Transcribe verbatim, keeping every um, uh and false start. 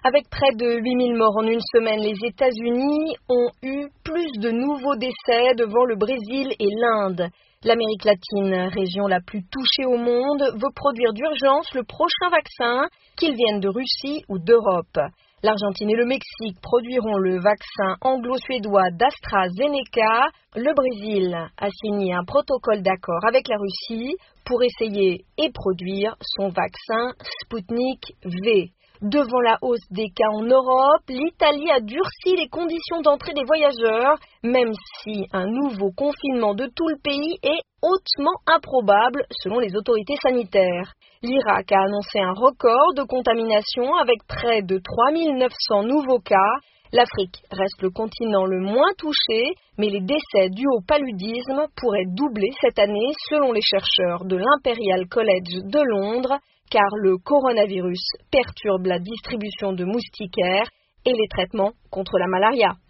Avec près de huit mille morts en une semaine, les États-Unis ont eu plus de nouveaux décès devant le Brésil et l'Inde. L'Amérique latine, région la plus touchée au monde, veut produire d'urgence le prochain vaccin, qu'il vienne de Russie ou d'Europe. L'Argentine et le Mexique produiront le vaccin anglo-suédois d'AstraZeneca. Le Brésil a signé un protocole d'accord avec la Russie pour essayer et produire son vaccin Sputnik V. Devant la hausse des cas en Europe, l'Italie a durci les conditions d'entrée des voyageurs, même si un nouveau confinement de tout le pays est hautement improbable selon les autorités sanitaires. L'Irak a annoncé un record de contamination avec près de trois mille neuf cents nouveaux cas. L'Afrique reste le continent le moins touché, mais les décès dus au paludisme pourraient doubler cette année selon les chercheurs de l'Imperial College de Londres, car le coronavirus perturbe la distribution de moustiquaires et les traitements contre la malaria.